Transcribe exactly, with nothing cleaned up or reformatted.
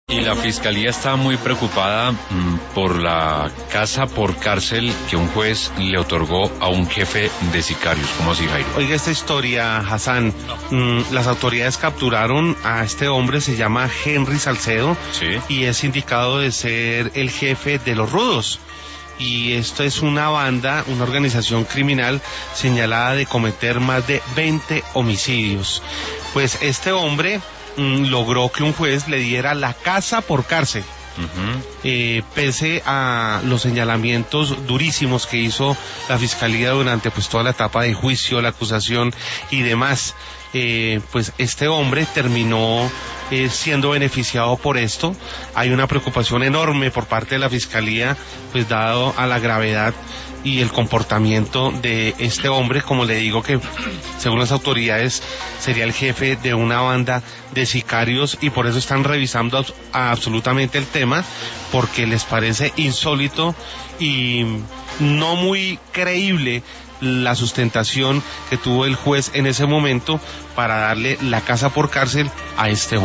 Y la fiscalía está muy preocupada mmm, por la casa por cárcel que un juez le otorgó a un jefe de sicarios. ¿Cómo así, Jairo? Oiga esta historia, Hassan. Mm, las autoridades capturaron a este hombre, se llama Henry Salcedo, ¿Sí? Y es indicado de ser el jefe de los Rudos. Y esto es una banda, una organización criminal señalada de cometer más de veinte homicidios. Pues este hombre mm, logró que un juez le diera la casa por cárcel. Uh-huh. Eh, pese a los señalamientos durísimos que hizo la fiscalía durante pues toda la etapa de juicio, la acusación y demás, eh, pues este hombre terminó eh, siendo beneficiado por esto. Hay una preocupación enorme por parte de la fiscalía, pues dado a la gravedad y el comportamiento de este hombre, como le digo, que según las autoridades sería el jefe de una banda de sicarios, y por eso están revisando abs- absolutamente el tema, porque les parece insólito y no muy creíble la sustentación que tuvo el juez en ese momento para darle la casa por cárcel a este hombre.